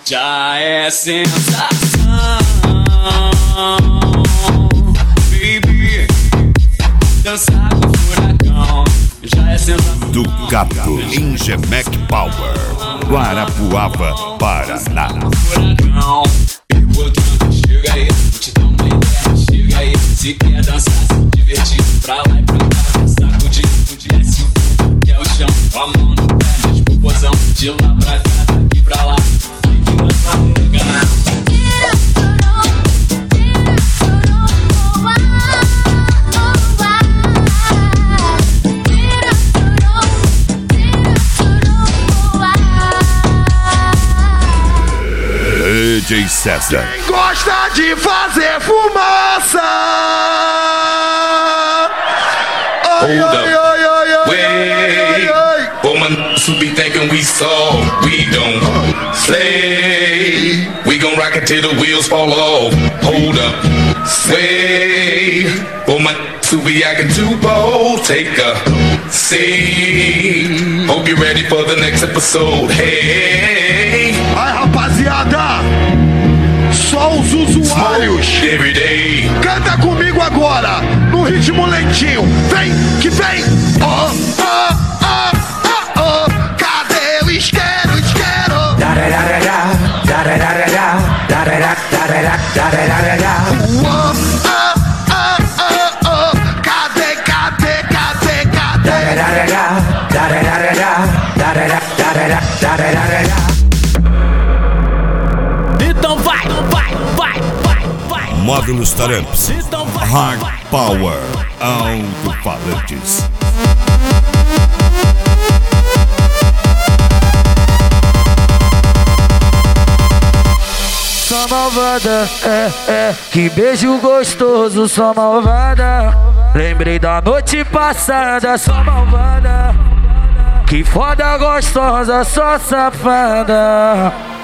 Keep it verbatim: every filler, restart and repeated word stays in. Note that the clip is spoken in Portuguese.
já é sensação. Baby, dançar com furacão, já é sensação. Ducato Ingemec Power, Guarapuava, Paraná. Furacão, botando, chega aí, vou te dar uma ideia, chega aí. Se quer dançar, se divertir, pra lá e pra cá, sacudir, sacudir, esse o que é o chão, com a mão no pé, mesmo popozão, de lá pra cá, daqui pra lá, tem que dançar, pegar. D J César. Quem gosta de fazer fumaça? Ai, Hold ai, up. ai, ai, ai, Wait, ai, ai. for my n****s who be thinking we soft, we don't slay. We gon' rock it till the wheels fall off. Hold up, wait, for my n****s who be acting too bold, take a seat. Hope you're ready for the next episode. Hey, Ai, rapaziada, só os usuários. smoke every day. Canta comigo agora, no ritmo lentinho. Vem, que vem. Oh, oh, oh, oh, oh. Cadê o isqueiro, isqueiro? Oh, oh, oh, oh, oh. Cadê, cadê, cadê, cadê? Então vai, vai, vai, vai, vai. Módulos Taramps. Então vai, Hard vai, Power. Alto-falantes. Só malvada, é, é, que beijo gostoso, só malvada. Lembrei da noite passada, só malvada. Que foda gostosa, só safada.